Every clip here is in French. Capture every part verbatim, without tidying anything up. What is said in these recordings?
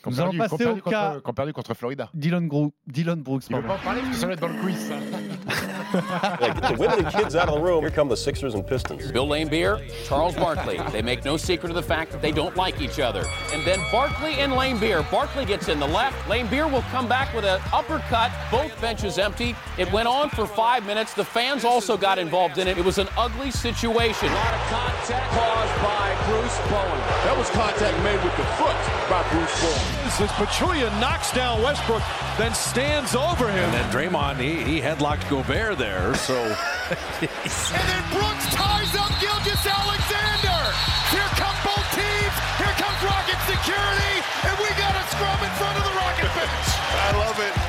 Qu'on Nous allons perdu, passer qu'on au perdu cas contre, qu'on perdu contre Florida. Dylan, Gro- Dylan Brooks. Il veut pardon. pas en parler parce que ça va être dans le quiz. ça. Yeah, get the women and kids out of the room. Here come the Sixers and Pistons. Bill Laimbeer, Charles Barkley. They make no secret of the fact that they don't like each other. And then Barkley and Laimbeer. Barkley gets in the left. Laimbeer will come back with an uppercut. Both benches empty. It went on for five minutes. The fans also got involved in it. It was an ugly situation. A lot of contact caused by Bruce Bowen. That was contact made with the foot by Bruce Bowen. This is Pachulia knocks down Westbrook, then stands over him. And then Draymond, he, he headlocked Gobert there, so... And then Brooks ties up Gilgeous-Alexander. Here come both teams. Here comes Rocket security. And we got a scrum in front of the Rocket bench. I love it.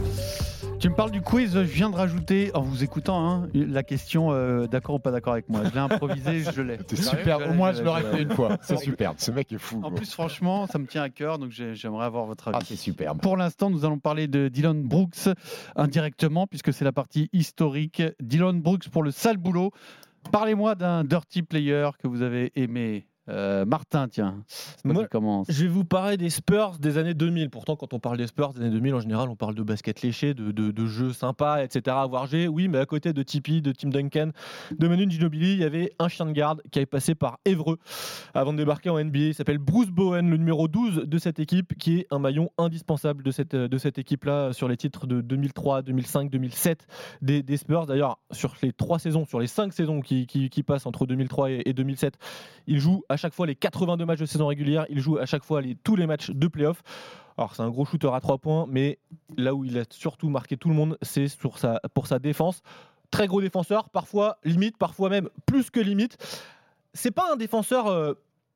Tu me parles du quiz, je viens de rajouter, en vous écoutant, hein, la question euh, d'accord ou pas d'accord avec moi. Je l'ai improvisé, je l'ai. C'est Je super, l'ai, au moins je je l'ai, l'aurais je fait l'ai. une fois. C'est super. Ce mec est fou. En quoi. plus, franchement, ça me tient à cœur, donc j'ai- j'aimerais avoir votre avis. Ah, c'est superbe. Pour l'instant, nous allons parler de Dylan Brooks indirectement, puisque c'est la partie historique. Dylan Brooks pour le sale boulot. Parlez-moi d'un dirty player que vous avez aimé. Euh, Martin, tiens, c'est toi Moi, qui commence. Je vais vous parler des Spurs des années deux mille. Pourtant, quand on parle des Spurs des années deux mille, en général, on parle de basket léché, de, de, de jeux sympas, et cetera à voir jouer. Oui, mais à côté de Tipeee, de Tim Duncan, de Manu Ginobili, il y avait un chien de garde qui avait passé par Évreux avant de débarquer en N B A. Il s'appelle Bruce Bowen, le numéro douze de cette équipe, qui est un maillon indispensable de cette, de cette équipe-là sur les titres de deux mille trois, deux mille cinq, deux mille sept des, des Spurs. D'ailleurs, sur les trois saisons, sur les cinq saisons qui, qui, qui passent entre deux mille trois et, et deux mille sept, il joue à chaque fois les quatre-vingt-deux matchs de saison régulière, il joue à chaque fois les, tous les matchs de play-off. Alors c'est un gros shooter à trois points, mais là où il a surtout marqué tout le monde, c'est sur sa, pour sa défense. Très gros défenseur, parfois limite, parfois même plus que limite. C'est pas un défenseur euh,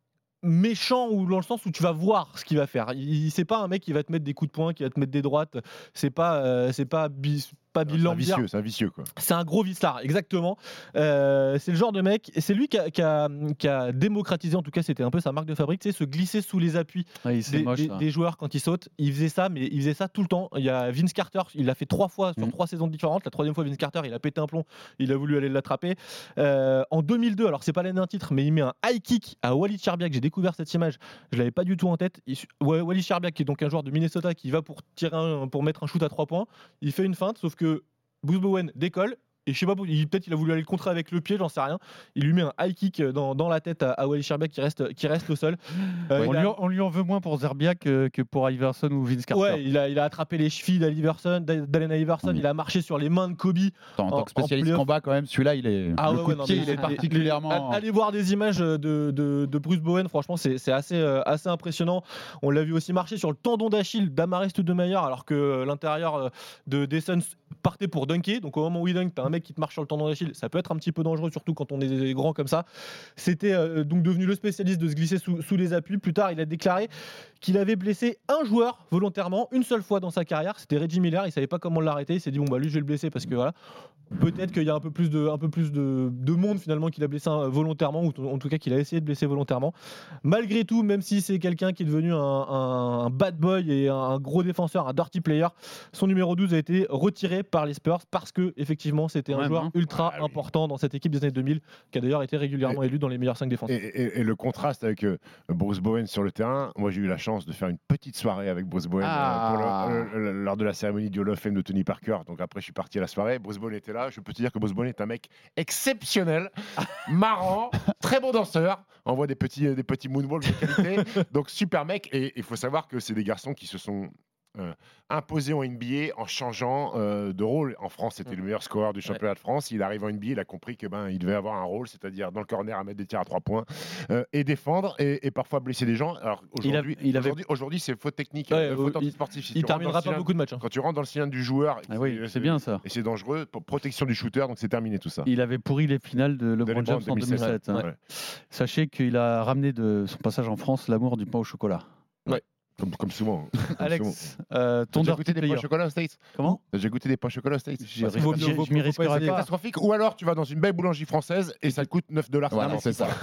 méchant ou dans le sens où tu vas voir ce qu'il va faire. Il, c'est pas un mec qui va te mettre des coups de poing, qui va te mettre des droites. C'est pas, euh, c'est pas bis, pas Bill C'est un Laimbeer. vicieux, c'est un vicieux quoi. C'est un gros vistard, exactement. Euh, c'est le genre de mec, et c'est lui qui a, qui, a, qui a démocratisé, en tout cas c'était un peu sa marque de fabrique, tu sais, se glisser sous les appuis Oui, c'est des, moche, des- ça. des joueurs quand ils sautent. Il faisait ça, mais il faisait ça tout le temps. Il y a Vince Carter, il l'a fait trois fois sur Mm. trois saisons différentes. La troisième fois, Vince Carter, il a pété un plomb, il a voulu aller l'attraper. Euh, en deux mille deux, alors c'est pas l'année d'un titre, mais il met un high kick à Wally Szczerbiak. J'ai découvert cette image, je l'avais pas du tout en tête. Il, ouais, Wally Szczerbiak, qui est donc un joueur de Minnesota, qui va pour tirer un, pour mettre un shoot à trois points. Il fait une feinte, sauf que Bruce Bowen décolle. Et je sais pas, il- peut-être il a voulu aller le contrer avec le pied, j'en sais rien. Il lui met un high kick dans, dans la tête à, à Wally Szczerbiak qui reste, qui reste au sol. Euh, on, il a- lui en, on lui en veut moins pour Zerbiak que, que pour Iverson ou Vince Carter. Ouais, il a, il a attrapé les chevilles d'Iverson, d'Allen Iverson, Oui. il a marché sur les mains de Kobe. En tant En- que spécialiste en playoff. combat, quand même, celui-là, il est. Ah le ouais, coup ouais, de non, pied, mais il est les- particulièrement. Allez voir des images de, de, de Bruce Bowen, franchement, c'est c'est assez, euh, assez impressionnant. On l'a vu aussi marcher sur le tendon d'Achille d'Amaris Stoudemire, alors que euh, l'intérieur euh, de des Suns partait pour dunker. Donc au moment où il dunk, t'as un mec qui te marche sur le tendon d'Achille, ça peut être un petit peu dangereux, surtout quand on est grand comme ça. C'était euh, donc devenu le spécialiste de se glisser sous, sous les appuis. Plus tard, il a déclaré qu'il avait blessé un joueur volontairement une seule fois dans sa carrière. C'était Reggie Miller. Il savait pas comment l'arrêter. Il s'est dit bon bah lui je vais le blesser parce que voilà. Peut-être qu'il y a un peu plus de, un peu plus de, de monde finalement qu'il a blessé un- volontairement, ou t- en tout cas qu'il a essayé de blesser volontairement. Malgré tout, même si c'est quelqu'un qui est devenu un, un- un bad boy et un, un gros défenseur, un dirty player, son numéro douze a été retiré par les Spurs parce que effectivement c'était un Ouais, joueur hein. ultra Ah oui. important dans cette équipe des années deux mille, qui a d'ailleurs été régulièrement élu dans les meilleurs cinq Et, défenseurs. et- et le contraste avec euh, Bruce Bowen sur le terrain, moi j'ai eu la chance de faire une petite soirée avec Bruce Bowen Ah. euh, pour le- le- le- lors de la cérémonie du Hall of Fame de Tony Parker. Donc après je suis parti à la soirée, Bruce Bowen était là. Je peux te dire que Bruce Bowen est un mec exceptionnel, marrant, très bon danseur, envoie des petits, des petits moonwalks de qualité. Donc super mec. Et il faut savoir que c'est des garçons qui se sont euh, imposés en N B A en changeant euh, de rôle. En France, c'était le meilleur scoreur du championnat de France. Il arrive en N B A, il a compris que ben il devait avoir un rôle, c'est-à-dire dans le corner à mettre des tirs à trois points euh, et défendre et, et parfois blesser des gens. Alors Il a- aujourd'hui, il avait- aujourd'hui, aujourd'hui, c'est faute technique, Ouais, euh, faute il- antisportive. Si Il tu rentres dans terminera le pas cylindre- beaucoup de matchs. hein. Quand tu rentres dans le cylindre du joueur, Ah oui, c'est bien ça. et c'est dangereux, pour protection du shooter, donc c'est terminé tout ça. Il avait pourri les finales de LeBron LeBron James en deux mille sept. hein. Ouais. Sachez qu'il a ramené de son passage en France l'amour du pain au chocolat. Comme, comme souvent. Comme souvent. Alex, euh, ton T'as déjà dirty goûté des pains player. au chocolat aux States Comment T'as déjà goûté des pains au chocolat aux States J'ai- Bah, c'est j'ai- pas- j'ai- je m'y risquerai C'est pas. catastrophique. Ou alors tu vas dans une belle boulangerie française et ça coûte neuf dollars. Voilà, c'est ça.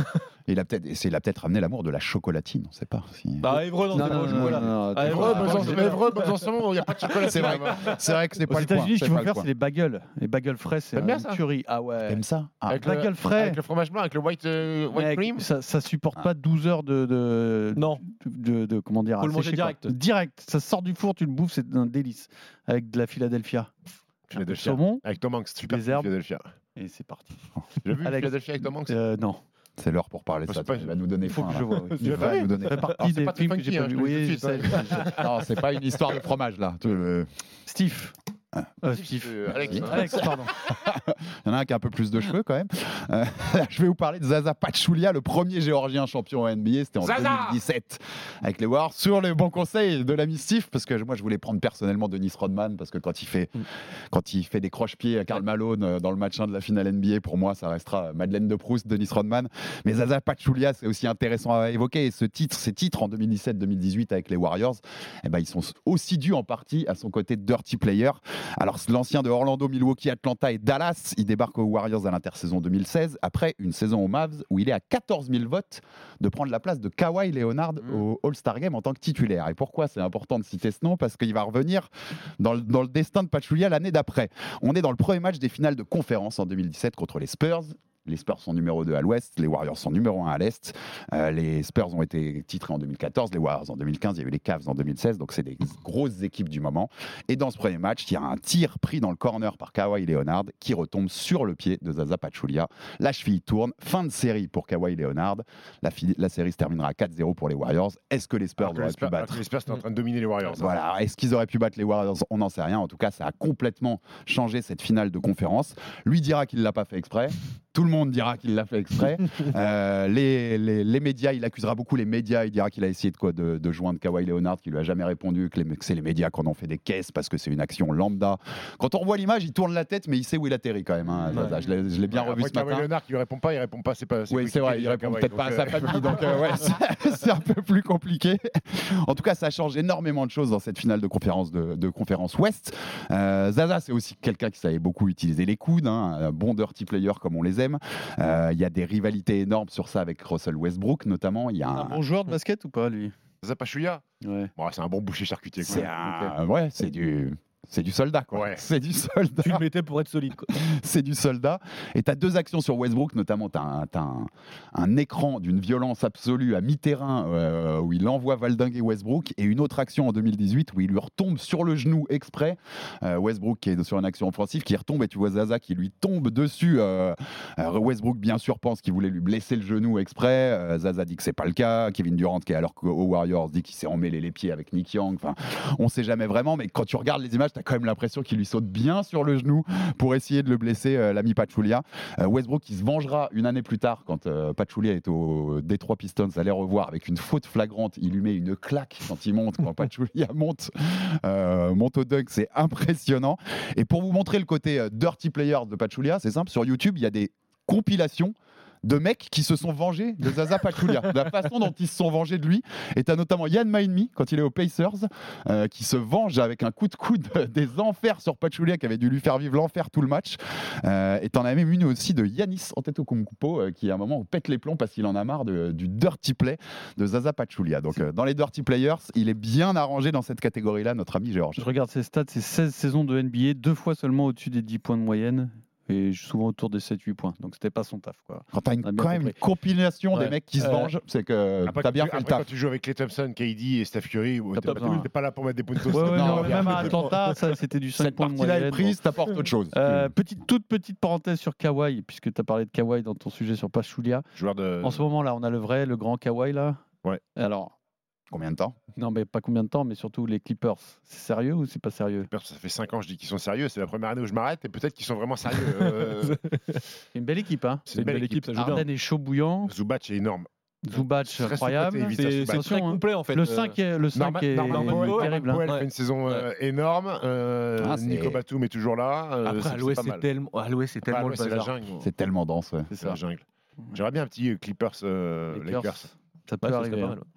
Il a peut-être, et c'est- il a peut-être ramené l'amour de la chocolatine, on ne sait pas. Si... Bah, Évreux, non, Non, c'est non, pas au non, chocolat. non, non, Ah, non. Évreux, Heureux, bah, Besançon, c'est- mais Heureux, Besançon, il n'y a pas de chocolat. C'est vrai, c'est vrai que c'est Aux pas le coin. États-Unis, ce c'est qu'il pas faut le faire, coin. c'est les bagels. Les bagels frais, c'est T'aimes bien une ça tuerie. Ah ouais. T'aimes ça ah. Avec bagel le, frais. avec le fromage blanc, avec le white, euh, white Mec, cream. ça, ça supporte Ah. pas douze heures de, de, Non. de, de- comment dire, Faut le à manger sécher, quoi. direct. Direct. Ça sort du four, tu le bouffes, c'est un délice. Avec de la Philadelphia. Philadelphia. Saumon Avec Tom Hanks, super Des herbes. Philadelphia. et c'est parti. Tu l'as vu Alex. Philadelphia avec Tom Hanks? Euh, non. C'est l'heure pour parler de Oh, ça. c'est pas- Il va nous donner Il faut faim, que là. je vois. oui. Il l'as va pas vu nous donner Ça fait faim. partie Alors, c'est des pas très films que funky, j'ai pas hein, vu. je te le dis Oui, tout je de suite, sais, je sais. Non, c'est pas une histoire de fromage là. Tu- euh, Steve. Euh, Steve, Steve. euh, Alex, hein. Alex, pardon. Il y en a un qui a un peu plus de cheveux quand même. Euh, je vais vous parler de Zaza Pachulia, le premier géorgien champion en N B A. C'était en Zaza deux mille dix-sept avec les Warriors. Sur les bons conseils de l'ami Steve, parce que moi je voulais prendre personnellement Dennis Rodman, parce que quand il fait, quand il fait des croche-pieds à Karl Malone euh, dans le match un de la finale N B A, pour moi ça restera Madeleine de Proust, Dennis Rodman. Mais Zaza Pachulia, c'est aussi intéressant à évoquer. Et ce titre, ces titres en deux mille dix-sept deux mille dix-huit avec les Warriors, eh ben, ils sont aussi dus en partie à son côté dirty player. Alors l'ancien de Orlando, Milwaukee, Atlanta et Dallas, il débarque aux Warriors à l'intersaison deux mille seize, après une saison aux Mavs où il est à quatorze mille votes de prendre la place de Kawhi Leonard Mmh. au All-Star Game en tant que titulaire. Et pourquoi c'est important de citer ce nom? Parce qu'il va revenir dans le, dans le destin de Pachulia l'année d'après. On est dans le premier match des finales de conférence en deux mille dix-sept contre les Spurs. Les Spurs sont numéro deux à l'ouest, les Warriors sont numéro un à l'est. Euh, les Spurs ont été titrés en deux mille quatorze, les Warriors en deux mille quinze, il y a eu les Cavs en deux mille seize, donc c'est des grosses équipes du moment. Et dans ce premier match, il y a un tir pris dans le corner par Kawhi Leonard qui retombe sur le pied de Zaza Pachulia. La cheville tourne, fin de série pour Kawhi Leonard. La, fi- la série se terminera quatre zéro pour les Warriors. Est-ce que les Spurs Alors que auraient les pu Spurs- alors battre que les Spurs étaient en train de dominer les Warriors. hein. Voilà, est-ce qu'ils auraient pu battre les Warriors? On n'en sait rien. En tout cas, ça a complètement changé cette finale de conférence. Lui dira qu'il ne l'a pas fait exprès. Tout le monde dira qu'il l'a fait exprès. Euh, les, les, les médias, il accusera beaucoup les médias. Il dira qu'il a essayé de, quoi, de, de joindre Kawhi Leonard, qui lui a jamais répondu, que, les, que c'est les médias qui en ont fait des caisses parce que c'est une action lambda. Quand on revoit l'image, il tourne la tête, mais il sait où il atterrit quand même. Hein, Zaza. Je l'ai, je l'ai bien Ouais, revu après, ce Kawhi matin. Leonard qui lui répond pas, il répond pas, c'est pas. Oui, c'est vrai, il répond peut-être pas à sa famille, donc euh, ouais, c'est, c'est un peu plus compliqué. En tout cas, ça change énormément de choses dans cette finale de conférence, de, de conférence Ouest. Euh, Zaza, c'est aussi quelqu'un qui savait beaucoup utiliser les coudes, hein, un bon dirty player comme on les aime. Euh, Il y a des rivalités énormes sur ça avec Russell Westbrook, notamment. Il y a Un un, bon joueur de basket ou pas, lui? Zapachuya, Ouais. bon, c'est un bon boucher charcutier. quoi. c'est un- ouais, c'est du. C'est du soldat, quoi. Ouais. C'est du soldat. Tu le mettais pour être solide. Quoi. C'est du soldat. Et tu as deux actions sur Westbrook, notamment tu as un, t'as un, un écran d'une violence absolue à mi-terrain euh, où il envoie valdinguer Westbrook, et une autre action en deux mille dix-huit où il lui retombe sur le genou exprès. Euh, Westbrook qui est sur une action offensive, qui retombe et tu vois Zaza qui lui tombe dessus. Euh, euh, Westbrook bien sûr pense qu'il voulait lui blesser le genou exprès. Euh, Zaza dit que c'est pas le cas. Kevin Durant qui est alors qu'aux Warriors dit qu'il s'est emmêlé les pieds avec Nick Young. Enfin, on sait jamais vraiment, mais quand tu regardes les images, tu as quand même l'impression qu'il lui saute bien sur le genou pour essayer de le blesser, euh, l'ami Pachulia. Euh, Westbrook qui se vengera une année plus tard quand euh, Pachulia est au Detroit Pistons à les revoir avec une faute flagrante. Il lui met une claque quand il monte, quand Pachulia monte, euh, monte au dunk. C'est impressionnant. Et pour vous montrer le côté euh, dirty player de Pachulia, c'est simple, sur YouTube, il y a des compilations de mecs qui se sont vengés de Zaza Pachulia, de la façon dont ils se sont vengés de lui. Et t'as notamment Yann Mahinmi, quand il est aux Pacers, euh, qui se venge avec un coup de coude des enfers sur Pachulia, qui avait dû lui faire vivre l'enfer tout le match. Euh, et t'en as même une aussi de Giannis Antetokounmpo, euh, qui à un moment pète les plombs parce qu'il en a marre de, du dirty play de Zaza Pachulia. Donc euh, dans les dirty players, il est bien arrangé dans cette catégorie-là, notre ami Georges. Je regarde ses stats, c'est seize saisons de N B A, deux fois seulement au-dessus des dix points de moyenne. Et souvent autour des sept huit points. Donc c'était pas son taf, quoi. Quand t'as une, On a bien quand même une compris. compilation Ouais. des mecs qui se Euh, vengent, c'est que Après, t'as quand bien tu- fait le après, taf. quand tu joues avec Klay Thompson, K D et Steph Curry, T'as t'es pas pas, besoin. t'es pas là pour mettre des puntos. Ouais, ouais, Non, non, mais même à après, Atlanta, ça, c'était du cinq Cette points de partie-là moyenne. est prise, t'apportes autre chose. Euh, petite, toute petite parenthèse sur Kawhi, puisque tu as parlé de Kawhi dans ton sujet sur Pachulia. Joueur de. En ce moment-là, on a le vrai, le grand Kawhi là. Ouais. Alors, Combien de temps? non, mais pas combien de temps, mais surtout les Clippers. C'est sérieux ou c'est pas sérieux? Ça fait cinq ans que je dis qu'ils sont sérieux. C'est la première année où je m'arrête et peut-être qu'ils sont vraiment sérieux. Euh, C'est une belle équipe, hein. c'est une belle équipe. ça joue bien. Arden est chaud bouillant. Zubac est énorme. Zubac Très incroyable. sous-coté, C'est, c'est Attention, très hein. complet en fait. Le Euh, cinq est, le cinq Norman, est, Norman est Powell, terrible. Norman hein. Powell Ouais. fait une saison euh, énorme. Euh, Ah, c'est- Nico Batum est toujours là. Euh, Après, c'est- à l'ouest, c'est pas c'est mal. tellement, à l'ouest, c'est Ah, tellement ouais, le c'est la bazar. jungle. C'est tellement dense, ouais. C'est C'est la ça. jungle. J'aimerais bien un petit Clippers euh, Lakers, Lakers. Ça peut Ouais, ça serait arriver. pas hein. mal, ouais.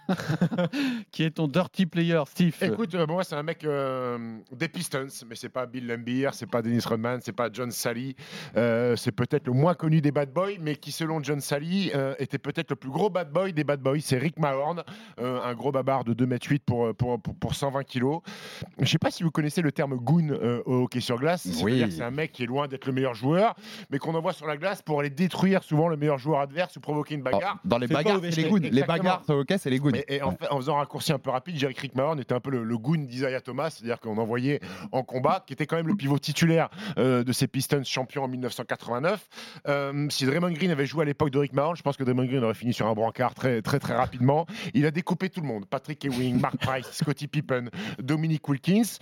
Qui est ton dirty player, Steve? Écoute, euh, moi c'est un mec euh, des Pistons, mais c'est pas Bill Laimbeer, c'est pas Dennis Rodman, c'est pas John Sally. Euh, c'est peut-être le moins connu des bad boys, mais qui selon John Sally euh, était peut-être le plus gros bad boy des bad boys. C'est Rick Mahorn, euh, un gros babard de deux mètres huit pour, pour, pour, pour cent vingt kilos. Je sais pas si vous connaissez le terme goon euh, au hockey sur glace. C'est-à-dire que c'est un mec qui est loin d'être le meilleur joueur, mais qu'on envoie sur la glace pour aller détruire souvent le meilleur joueur adverse ou provoquer une bagarre. Oh, dans les C'est bagarres, pas c'est les goons. Les Exactement. bagarres au hockey, c'est les goons. Et, et en, fait, en faisant un raccourci un peu rapide, je dirais que Rick Mahorn était un peu le, le goon d'Isaiah Thomas, c'est-à-dire qu'on envoyait en combat, qui était quand même le pivot titulaire euh, de ces Pistons champions en mille neuf cent quatre-vingt-neuf. Euh, si Draymond Green avait joué à l'époque de Rick Mahorn, je pense que Draymond Green aurait fini sur un brancard très très très rapidement. Il a découpé tout le monde, Patrick Ewing, Mark Price, Scottie Pippen, Dominic Wilkins.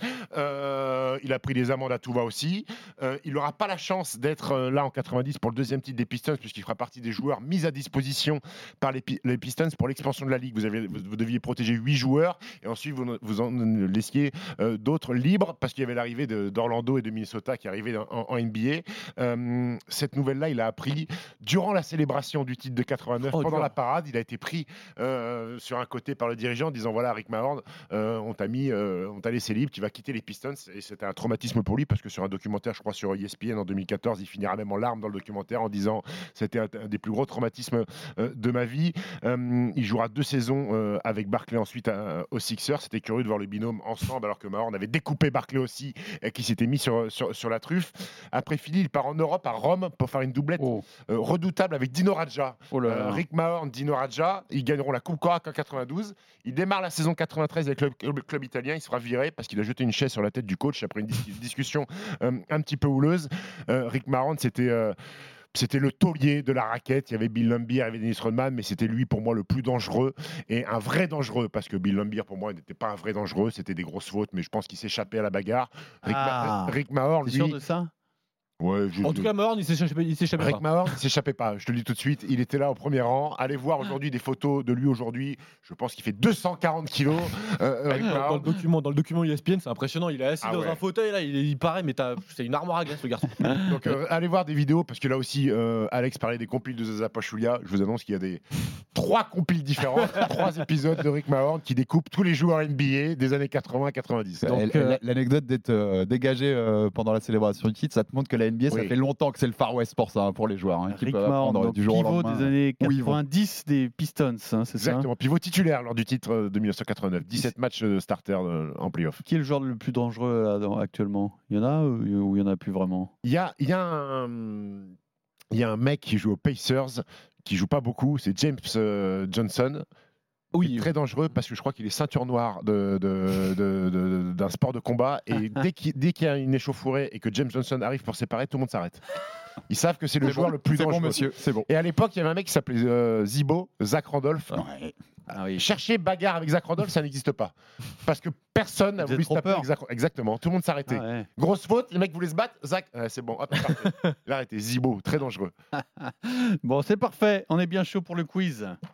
Euh, il a pris des amendes à tout va aussi. Euh, il n'aura pas la chance d'être euh, là en quatre-vingt-dix pour le deuxième titre des Pistons, puisqu'il fera partie des joueurs mis à disposition par les, les Pistons pour l'expansion de la ligue. Vous, avez, vous, vous deviez protéger huit joueurs et ensuite vous, vous en laissiez euh, d'autres libres parce qu'il y avait l'arrivée de, d'Orlando et de Minnesota qui arrivaient en, en N B A. Euh, cette nouvelle-là, il a appris durant la célébration du titre de quatre-vingt-neuf, oh, pendant dur. la parade, il a été pris euh, sur un côté par le dirigeant en disant voilà, Rick Mahorn, euh, on t'a mis, euh, on t'a laissé libre, tu vas quitter les Pistons. Et c'était un traumatisme pour lui parce que sur un documentaire, je crois sur E S P N en deux mille quatorze, il finira même en larmes dans le documentaire en disant c'était un, un des plus gros traumatismes euh, de ma vie. Euh, il jouera deux saisons euh, avec Barkley ensuite à, aux Sixers. C'était curieux de voir le binôme ensemble alors que Mahorn avait découpé Barkley aussi et qui s'était mis sur, sur, sur la truffe. Après Philly, il part en Europe à Rome pour faire une doublette oh. euh, redoutable avec Dino Radja. Oh là là. Euh, Rick Mahorn, Dino Radja. Ils gagneront la Coupe Korak en quatre-vingt-douze. Il démarre la saison quatre-vingt-treize avec le club, club italien. Il sera viré parce qu'il a jeté une chaise sur la tête du coach après une dis- discussion euh, un petit peu houleuse. Euh, Rick Mahorn, c'était... Euh, C'était le taulier de la raquette. Il y avait Bill Laimbeer, il y avait Dennis Rodman, mais c'était lui pour moi le plus dangereux et un vrai dangereux parce que Bill Laimbeer pour moi n'était pas un vrai dangereux. C'était des grosses fautes, mais je pense qu'il s'échappait à la bagarre. Rick, ah, Ma- Rick Mahorn, lui. T'es sûr de ça? Ouais, je... En tout cas, Mahorn, il s'échappait, il s'échappait Rick pas. Mahorn, il s'échappait pas. Je te le dis tout de suite, il était là au premier rang. Allez voir aujourd'hui des photos de lui aujourd'hui. Je pense qu'il fait deux cent quarante kilos. Euh, Rick dans, dans le document, dans le document E S P N, c'est impressionnant. Il est assis ah dans ouais. un fauteuil là, il, il paraît, mais t'as, c'est une armoire à glace le garçon. Donc euh, allez voir des vidéos parce que là aussi, euh, Alex parlait des compiles de Zaza Pachulia. Je vous annonce qu'il y a des trois compiles différents, trois épisodes de Rick Mahorn qui découpent tous les joueurs N B A des années quatre-vingts à quatre-vingt-dix. Donc, euh, l'anecdote d'être euh, dégagé euh, pendant la célébration du titre, ça te montre que la N B A, oui. ça fait longtemps que c'est le Far West pour ça, pour les joueurs. Hein, Rick Mahorn, du jour pivot des années quatre-vingt-dix des Pistons, hein, c'est Exactement, ça pivot titulaire lors du titre de mille neuf cent quatre-vingt-neuf. dix-sept matchs de starter en playoff. Qui est le joueur le plus dangereux là, dans, actuellement? Il y en a ou il n'y en a plus vraiment? Il y a, il y a un... Il y a un mec qui joue aux Pacers, qui joue pas beaucoup, c'est James euh, Johnson. Oui, très dangereux parce que je crois qu'il est ceinture noire de, de, de, de, d'un sport de combat et dès qu'il, dès qu'il y a une échauffourée et que James Johnson arrive pour séparer, tout le monde s'arrête. Ils savent que c'est le c'est joueur bon, le plus c'est dangereux. Bon, monsieur, c'est bon. Et à l'époque, il y avait un mec qui s'appelait euh, Zibo, Zach Randolph. Ouais. Ah oui. Chercher bagarre avec Zach Randolph, ça n'existe pas. Parce que personne n'a voulu se taper avec Zach. Exactement, tout le monde s'arrêtait. Ah ouais. Grosse faute, les mecs voulaient se battre. Zach, ouais, c'est bon, hop, il a arrêté. Zibo, très dangereux. Bon, c'est parfait. On est bien chaud pour le quiz.